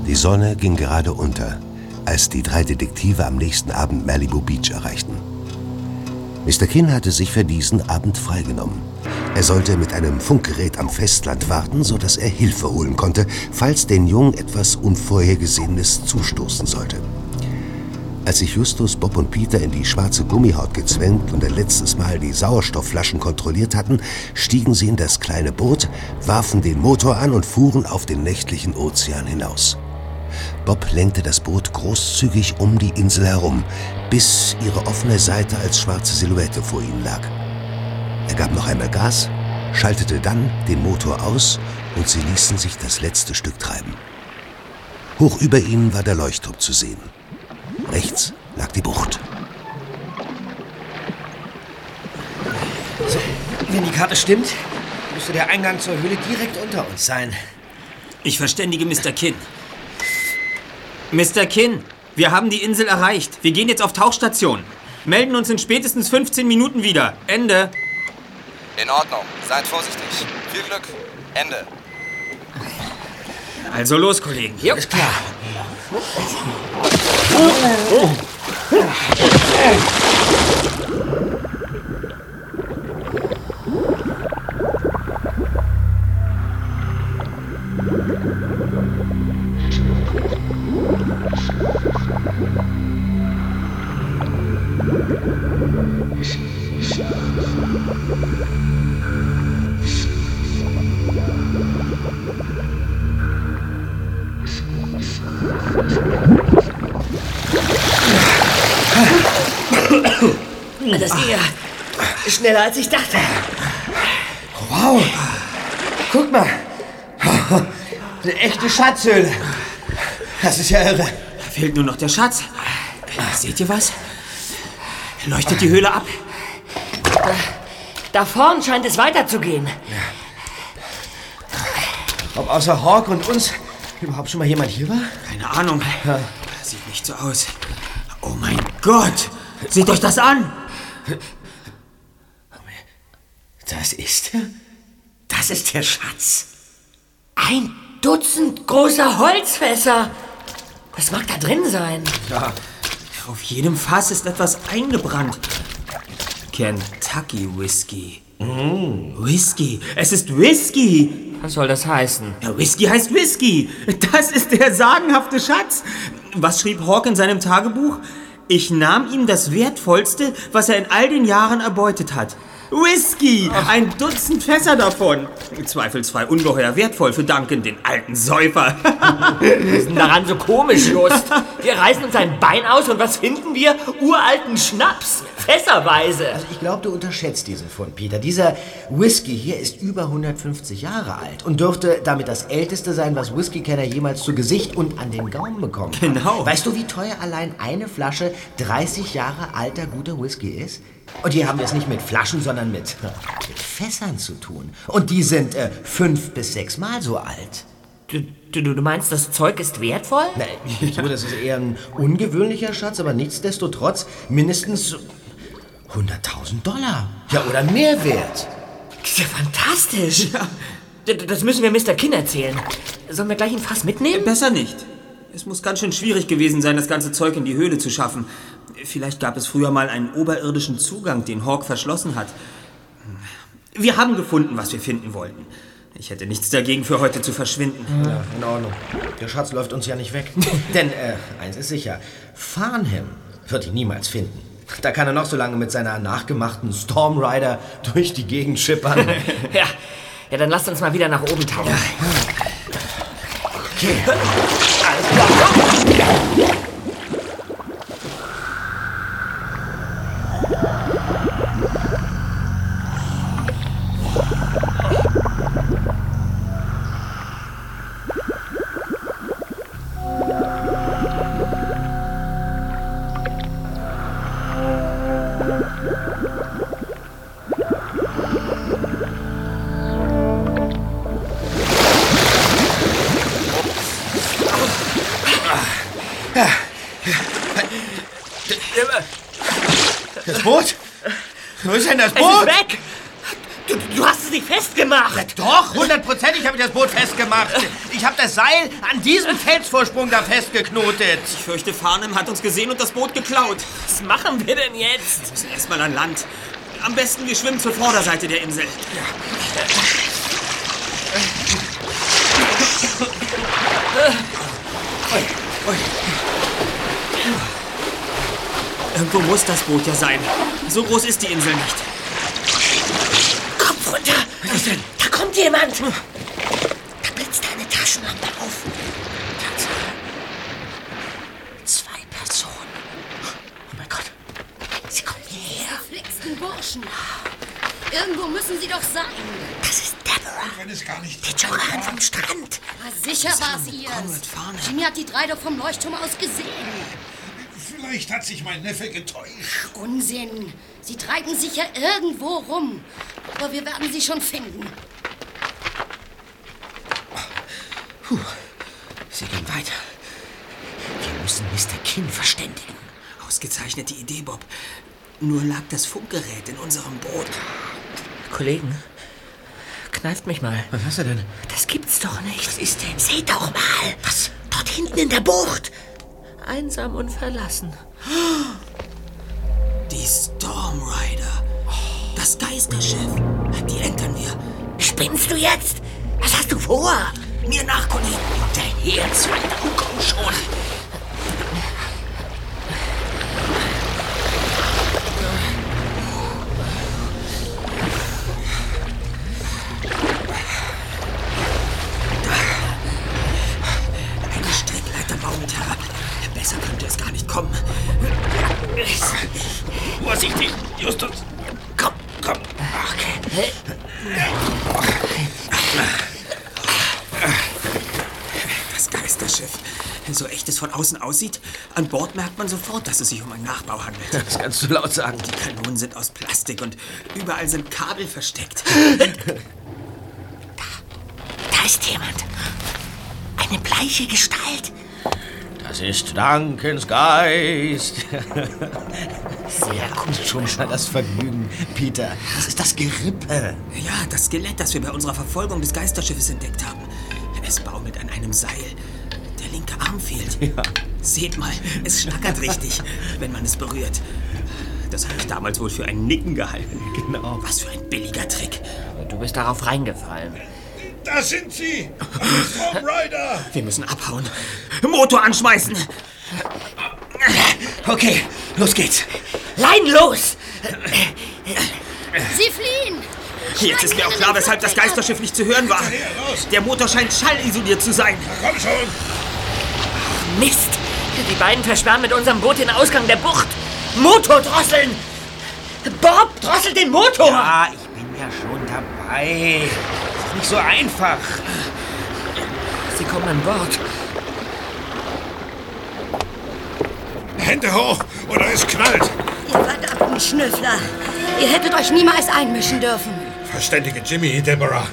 Die Sonne ging gerade unter, als die 3 Detektive am nächsten Abend Malibu Beach erreichten. Mr. Kinn hatte sich für diesen Abend freigenommen. Er sollte mit einem Funkgerät am Festland warten, sodass er Hilfe holen konnte, falls den Jungen etwas Unvorhergesehenes zustoßen sollte. Als sich Justus, Bob und Peter in die schwarze Gummihaut gezwängt und ein letztes Mal die Sauerstoffflaschen kontrolliert hatten, stiegen sie in das kleine Boot, warfen den Motor an und fuhren auf den nächtlichen Ozean hinaus. Bob lenkte das Boot großzügig um die Insel herum, bis ihre offene Seite als schwarze Silhouette vor ihnen lag. Er gab noch einmal Gas, schaltete dann den Motor aus und sie ließen sich das letzte Stück treiben. Hoch über ihnen war der Leuchtturm zu sehen. Rechts lag die Bucht. So, wenn die Karte stimmt, müsste der Eingang zur Höhle direkt unter uns sein. Ich verständige Mr. Kinn. Mr. Kinn, wir haben die Insel erreicht. Wir gehen jetzt auf Tauchstation. Melden uns in spätestens 15 Minuten wieder. Ende. In Ordnung. Seid vorsichtig. Viel Glück. Ende. Also los, Kollegen. Ja, ist klar. Das ging ja schneller, als ich dachte. Wow. Guck mal. Eine echte Schatzhöhle. Das ist ja irre. Da fehlt nur noch der Schatz. Seht ihr was? Leuchtet die Höhle ab. Da vorn scheint es weiterzugehen. Ob außer Hawk und uns überhaupt schon mal jemand hier war? Keine Ahnung. Sieht nicht so aus. Oh mein Gott! Seht euch das an! Das ist der Schatz. 1 Dutzend großer Holzfässer. Was mag da drin sein? Ja, auf jedem Fass ist etwas eingebrannt. Kentucky Whisky. Whisky. Es ist Whisky. Was soll das heißen? Ja, Whisky heißt Whisky. Das ist der sagenhafte Schatz. Was schrieb Hawk in seinem Tagebuch? Ich nahm ihm das Wertvollste, was er in all den Jahren erbeutet hat. Whisky! 1 Dutzend Fässer davon. Zweifelsfrei ungeheuer wertvoll für Duncan, den alten Säufer. Was ist denn daran so komisch, Just? Wir reißen uns ein Bein aus und was finden wir? Uralten Schnaps. Fässerweise. Also ich glaube, du unterschätzt diesen Fund, Peter. Dieser Whisky hier ist über 150 Jahre alt und dürfte damit das älteste sein, was Whisky-Kenner jemals zu Gesicht und an den Gaumen bekommen haben. Genau. Weißt du, wie teuer allein eine Flasche 30 Jahre alter guter Whisky ist? Und hier haben wir es nicht mit Flaschen, sondern mit Fässern zu tun. Und die sind 5 bis 6 Mal so alt. Du meinst, das Zeug ist wertvoll? Nein, so, das ist eher ein ungewöhnlicher Schatz, aber nichtsdestotrotz mindestens $100.000. Ja, oder mehr wert. Das ist ja fantastisch. Ja. Das müssen wir Mr. Kinn erzählen. Sollen wir gleich ein Fass mitnehmen? Besser nicht. Es muss ganz schön schwierig gewesen sein, das ganze Zeug in die Höhle zu schaffen. Vielleicht gab es früher mal einen oberirdischen Zugang, den Hawk verschlossen hat. Wir haben gefunden, was wir finden wollten. Ich hätte nichts dagegen, für heute zu verschwinden. Ja, in Ordnung. Der Schatz läuft uns ja nicht weg. Denn, eins ist sicher, Farnham wird ihn niemals finden. Da kann er noch so lange mit seiner nachgemachten Storm Rider durch die Gegend schippern. Ja, dann lasst uns mal wieder nach oben tauchen. Ja. Okay. Alles klar. Das Boot? Wo ist denn das Boot? Es ist weg! Du hast es sie festgemacht. Ja, doch, 100%ig habe ich das Boot festgemacht. Ich habe das Seil an diesem Felsvorsprung da festgeknotet. Ich fürchte, Farnham hat uns gesehen und das Boot geklaut. Was machen wir denn jetzt? Wir müssen erstmal an Land. Am besten wir schwimmen zur Vorderseite der Insel. Irgendwo muss das Boot ja sein. So groß ist die Insel nicht. Kopf runter. Was ist denn? Da kommt jemand. Da blitzt eine Taschenlampe auf. Tatsache. 2 Personen. Oh mein Gott. Sie kommen hierher. Verflixten Burschen. Irgendwo müssen sie doch sein. Das ist Deborah. Wenn es gar nicht... Die Joggerin vom Strand. Na, sicher war es ihr. Jimmy hat die 3 doch vom Leuchtturm aus gesehen. Vielleicht hat sich mein Neffe getäuscht. Unsinn. Sie treiben sich ja irgendwo rum. Aber wir werden sie schon finden. Puh. Sie gehen weiter. Wir müssen Mr. Kinn verständigen. Ausgezeichnete Idee, Bob. Nur lag das Funkgerät in unserem Boot. Kollegen, kneift mich mal. Was hast du denn? Das gibt's doch nicht. Was ist denn? Seht doch mal. Was? Dort hinten in der Bucht. Einsam und verlassen. Die Storm Rider. Das Geisterschiff. Die entern wir. Spinnst du jetzt? Was hast du vor? Mir nach, Kollegen. Hinterher, Zweiter. Komm schon. Eine Strickleiter baumelt herab. Besser könnte es gar nicht kommen. Vorsichtig, Justus. Komm. Okay. Das Geisterschiff. So echt es von außen aussieht, an Bord merkt man sofort, dass es sich um einen Nachbau handelt. Das kannst du laut sagen. Die Kanonen sind aus Plastik und überall sind Kabel versteckt. Da ist jemand. Eine bleiche Gestalt. Das ist Duncans Geist. Sehr gut. Schon mal das Vergnügen, Peter. Das ist das Gerippe. Ja, das Skelett, das wir bei unserer Verfolgung des Geisterschiffes entdeckt haben. Es baumelt an einem Seil. Der linke Arm fehlt. Ja. Seht mal, es schnackert richtig, wenn man es berührt. Das habe ich damals wohl für ein Nicken gehalten. Genau. Was für ein billiger Trick. Du bist darauf reingefallen. Da sind sie! Die Storm Rider! Wir müssen abhauen. Motor anschmeißen. Okay, los geht's. Lein los! Sie fliehen! Jetzt ist mir auch klar, weshalb das Geisterschiff nicht zu hören war. Der Motor scheint schallisoliert zu sein. Komm schon! Mist! Die beiden versperren mit unserem Boot den Ausgang der Bucht. Motor drosseln! Bob, drossel den Motor! Ja, ich bin ja schon dabei. Ist nicht so einfach. Sie kommen an Bord. Hände hoch oder es knallt! Ihr verdammten Schnüffler. Ihr hättet euch niemals einmischen dürfen. Verständige Jimmy, Deborah.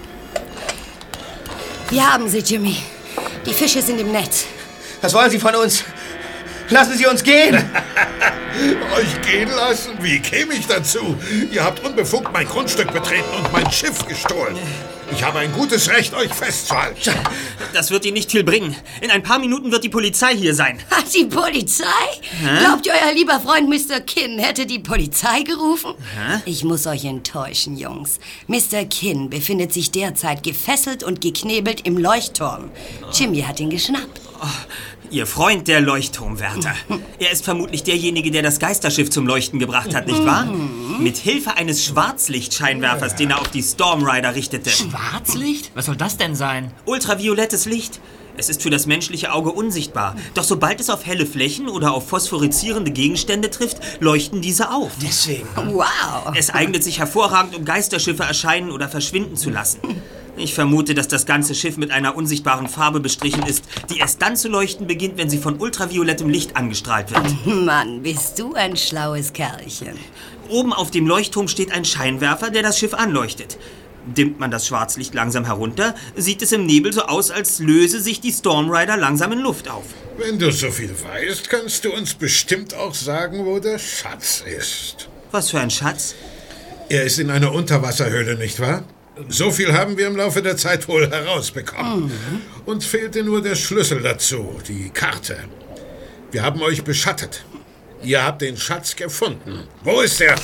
Wir haben sie, Jimmy. Die Fische sind im Netz. Was wollen Sie von uns? Lassen Sie uns gehen! Euch gehen lassen? Wie käme ich dazu? Ihr habt unbefugt mein Grundstück betreten und mein Schiff gestohlen. Ich habe ein gutes Recht, euch festzuhalten. Das wird Ihnen nicht viel bringen. In ein paar Minuten wird die Polizei hier sein. Hat die Polizei? Glaubt ihr, euer lieber Freund Mr. Kinn hätte die Polizei gerufen? Ich muss euch enttäuschen, Jungs. Mr. Kinn befindet sich derzeit gefesselt und geknebelt im Leuchtturm. Jimmy hat ihn geschnappt. Ihr Freund, der Leuchtturmwärter. Er ist vermutlich derjenige, der das Geisterschiff zum Leuchten gebracht hat, nicht wahr? Mit Hilfe eines Schwarzlichtscheinwerfers, den er auf die Storm Rider richtete. Schwarzlicht? Was soll das denn sein? Ultraviolettes Licht. Es ist für das menschliche Auge unsichtbar. Doch sobald es auf helle Flächen oder auf phosphoreszierende Gegenstände trifft, leuchten diese auf. Deswegen. Wow. Es eignet sich hervorragend, um Geisterschiffe erscheinen oder verschwinden zu lassen. Ich vermute, dass das ganze Schiff mit einer unsichtbaren Farbe bestrichen ist, die erst dann zu leuchten beginnt, wenn sie von ultraviolettem Licht angestrahlt wird. Mann, bist du ein schlaues Kerlchen. Oben auf dem Leuchtturm steht ein Scheinwerfer, der das Schiff anleuchtet. Dimmt man das Schwarzlicht langsam herunter, sieht es im Nebel so aus, als löse sich die Storm Rider langsam in Luft auf. Wenn du so viel weißt, kannst du uns bestimmt auch sagen, wo der Schatz ist. Was für ein Schatz? Er ist in einer Unterwasserhöhle, nicht wahr? So viel haben wir im Laufe der Zeit wohl herausbekommen. Uns fehlte nur der Schlüssel dazu, die Karte. Wir haben euch beschattet. Ihr habt den Schatz gefunden. Wo ist er?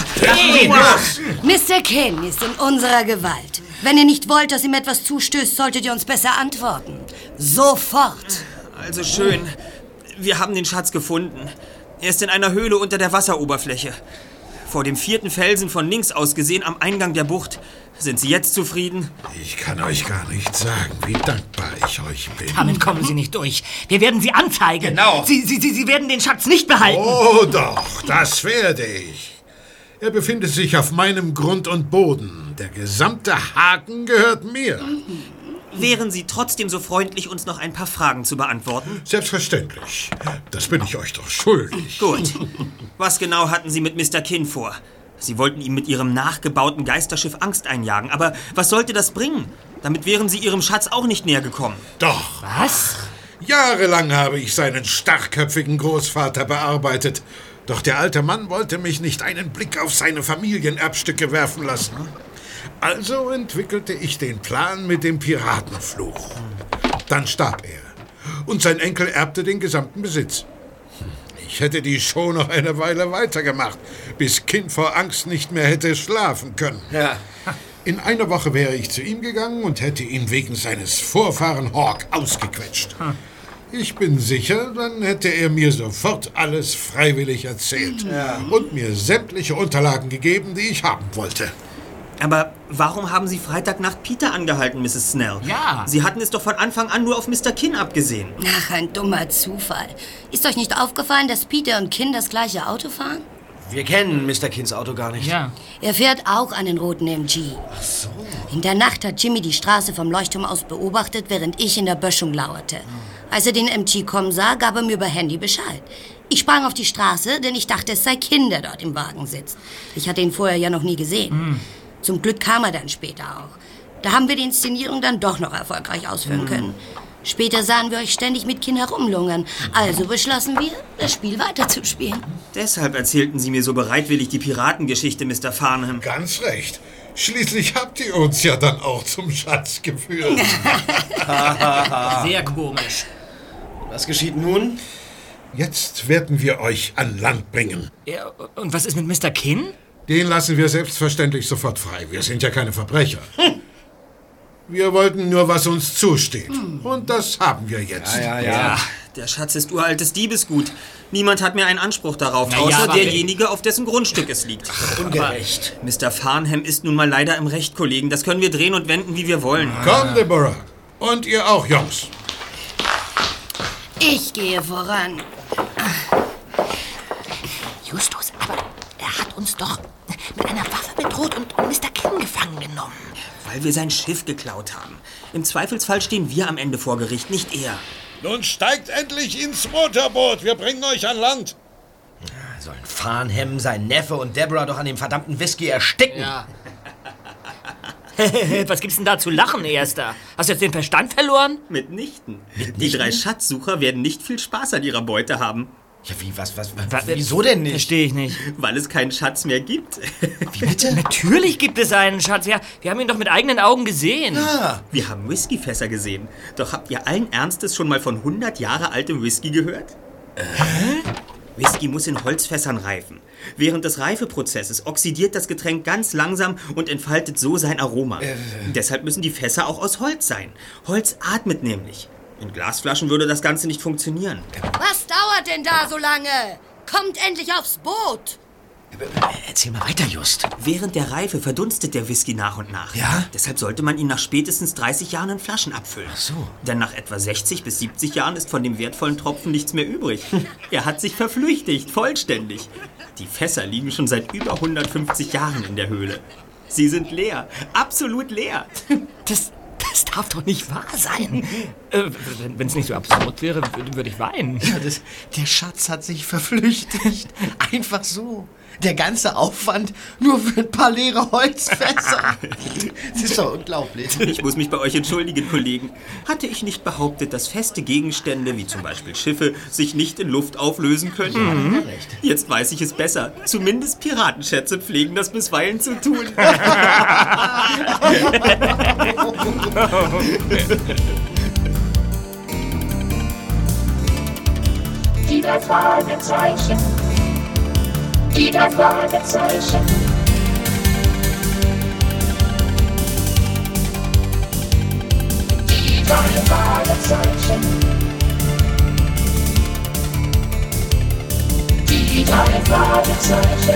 Mr. Kinn ist in unserer Gewalt. Wenn ihr nicht wollt, dass ihm etwas zustößt, solltet ihr uns besser antworten. Sofort. Also schön. Wir haben den Schatz gefunden. Er ist in einer Höhle unter der Wasseroberfläche. Vor dem 4. Felsen von links aus gesehen am Eingang der Bucht. Sind Sie jetzt zufrieden? Ich kann euch gar nicht sagen, wie dankbar ich euch bin. Damit kommen Sie nicht durch. Wir werden Sie anzeigen. Genau. Sie werden den Schatz nicht behalten. Oh doch, das werde ich. Er befindet sich auf meinem Grund und Boden. Der gesamte Haken gehört mir. Wären Sie trotzdem so freundlich, uns noch ein paar Fragen zu beantworten? Selbstverständlich. Das bin ich euch doch schuldig. Gut. Was genau hatten Sie mit Mr. Kinn vor? Sie wollten ihm mit Ihrem nachgebauten Geisterschiff Angst einjagen. Aber was sollte das bringen? Damit wären Sie Ihrem Schatz auch nicht näher gekommen. Doch. Was? Jahrelang habe ich seinen starrköpfigen Großvater bearbeitet. Doch der alte Mann wollte mich nicht einen Blick auf seine Familienerbstücke werfen lassen. Also entwickelte ich den Plan mit dem Piratenfluch. Dann starb er. Und sein Enkel erbte den gesamten Besitz. Ich hätte die Show noch eine Weile weitergemacht, bis Kinn vor Angst nicht mehr hätte schlafen können. Ja. In einer Woche wäre ich zu ihm gegangen und hätte ihn wegen seines Vorfahren Hawk ausgequetscht. Ich bin sicher, dann hätte er mir sofort alles freiwillig erzählt. Und mir sämtliche Unterlagen gegeben, die ich haben wollte. Aber warum haben Sie Freitagnacht Peter angehalten, Mrs. Snell? Ja. Sie hatten es doch von Anfang an nur auf Mr. Kinn abgesehen. Ach, ein dummer Zufall. Ist euch nicht aufgefallen, dass Peter und Kinn das gleiche Auto fahren? Wir kennen Mr. Kinns Auto gar nicht. Ja. Er fährt auch einen roten MG. Ach so. In der Nacht hat Jimmy die Straße vom Leuchtturm aus beobachtet, während ich in der Böschung lauerte. Als er den MG kommen sah, gab er mir über Handy Bescheid. Ich sprang auf die Straße, denn ich dachte, es sei Kinn, der dort im Wagen sitzt. Ich hatte ihn vorher ja noch nie gesehen. Zum Glück kam er dann später auch. Da haben wir die Inszenierung dann doch noch erfolgreich ausführen können. Später sahen wir euch ständig mit Kinn herumlungern. Also beschlossen wir, das Spiel weiterzuspielen. Deshalb erzählten Sie mir so bereitwillig die Piratengeschichte, Mr. Farnham. Ganz recht. Schließlich habt ihr uns ja dann auch zum Schatz geführt. Sehr komisch. Was geschieht nun? Jetzt werden wir euch an Land bringen. Ja, und was ist mit Mr. Kinn? Den lassen wir selbstverständlich sofort frei. Wir sind ja keine Verbrecher. Wir wollten nur, was uns zusteht. Und das haben wir jetzt. Ja. Der Schatz ist uraltes Diebesgut. Niemand hat mehr einen Anspruch darauf, Na ja, außer aber- derjenige, auf dessen Grundstück es liegt. Ungerecht. Mr. Farnham ist nun mal leider im Recht, Kollegen. Das können wir drehen und wenden, wie wir wollen. Komm, Deborah. Und ihr auch, Jungs. Ich gehe voran. Justus, aber er hat uns doch mit einer Waffe bedroht und Mr. Kinn gefangen genommen. Weil wir sein Schiff geklaut haben. Im Zweifelsfall stehen wir am Ende vor Gericht, nicht er. Nun steigt endlich ins Motorboot. Wir bringen euch an Land. Sollen Farnham, sein Neffe und Deborah doch an dem verdammten Whisky ersticken? Ja. Was gibt's denn da zu lachen, Erster? Hast du jetzt den Verstand verloren? Mitnichten. Die 3 Schatzsucher werden nicht viel Spaß an ihrer Beute haben. Ja, wie, wieso denn nicht? Verstehe ich nicht. Weil es keinen Schatz mehr gibt. Wie bitte? Natürlich gibt es einen Schatz. Wir haben ihn doch mit eigenen Augen gesehen. Wir haben Whiskyfässer gesehen. Doch habt ihr allen Ernstes schon mal von 100 Jahre altem Whisky gehört? Whisky muss in Holzfässern reifen. Während des Reifeprozesses oxidiert das Getränk ganz langsam und entfaltet so sein Aroma. Deshalb müssen die Fässer auch aus Holz sein. Holz atmet nämlich. In Glasflaschen würde das Ganze nicht funktionieren. Was dauert denn da so lange? Kommt endlich aufs Boot! Erzähl mal weiter, Just. Während der Reife verdunstet der Whisky nach und nach. Ja? Deshalb sollte man ihn nach spätestens 30 Jahren in Flaschen abfüllen. Ach so. Denn nach etwa 60 bis 70 Jahren ist von dem wertvollen Tropfen nichts mehr übrig. Er hat sich verflüchtigt, vollständig. Die Fässer liegen schon seit über 150 Jahren in der Höhle. Sie sind leer, absolut leer. Das darf doch nicht wahr sein. Wenn es nicht so absurd wäre, würde ich weinen. Ja, der Schatz hat sich verflüchtigt. Einfach so. Der ganze Aufwand nur für ein paar leere Holzfässer. Das ist doch unglaublich. Ich muss mich bei euch entschuldigen, Kollegen. Hatte ich nicht behauptet, dass feste Gegenstände, wie zum Beispiel Schiffe, sich nicht in Luft auflösen können? Jetzt weiß ich es besser. Zumindest Piratenschätze pflegen das bisweilen zu tun. Die drei Fragezeichen. Die drei Fragezeichen. Die drei Fragezeichen. Die drei Fragezeichen.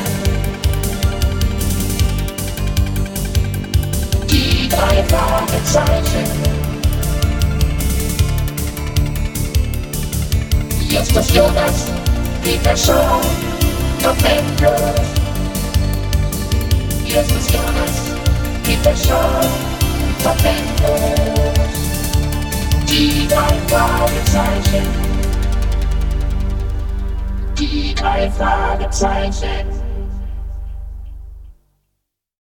Die drei Fragezeichen. Jetzt ist Jonas, die Person. Endlos. Jetzt ist Jonas, die Person, endlos. Die drei Fragezeichen. Die drei Fragezeichen.